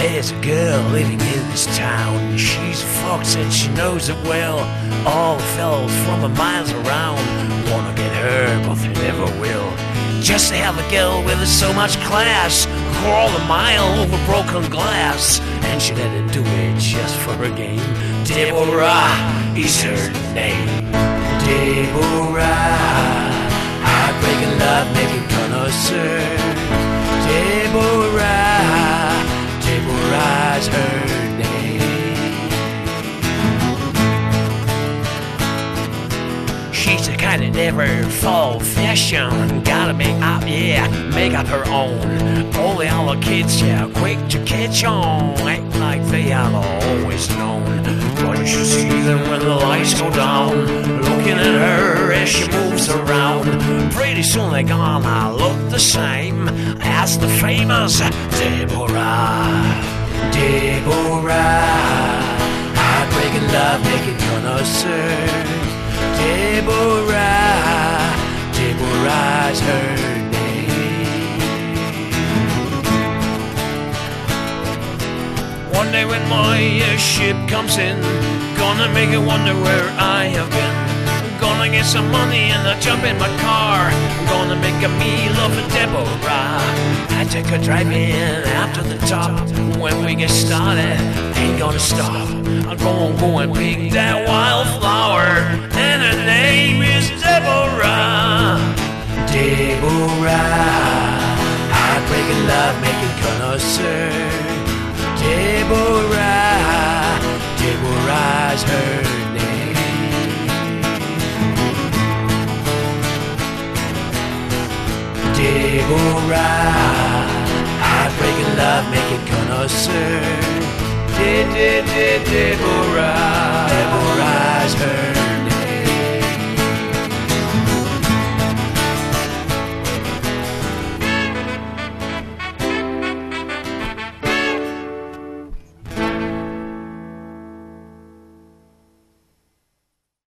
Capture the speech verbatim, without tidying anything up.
There's a girl living in this town. She's a fox and she knows it well. All the fellows from the miles around wanna get her, but they never will. Just to have a girl with so much class crawl a mile over broken glass, and she let him do it just for a game. Deborah is her name. Deborah, heartbreaking love making connoisseur. Deborah, Deborah's her name. She's the kind that never fall fashion. Gotta make up, yeah, make up her own. All the other kids, yeah, quick to catch on. Act like they are always known. But you should see them when the lights go down, looking at her as she moves around. Pretty soon they're gonna look the same as the famous Deborah. Deborah, heartbreaking love making connoisseur. Deborah, Deborah's her name. One day when my uh, ship comes in, gonna make it wonder where I have been. Gonna get some money and I'll jump in my car. Gonna make a meal of a Deborah. I take her driving out to the top. When we get started, ain't gonna stop. I'm gonna go and pick that wildflower, and her name is Deborah. Deborah, heartbreaking love making connoisseur. Deborah, Deborah's her name. Deborah, heartbreaking love making connoisseur. De de de Deborah.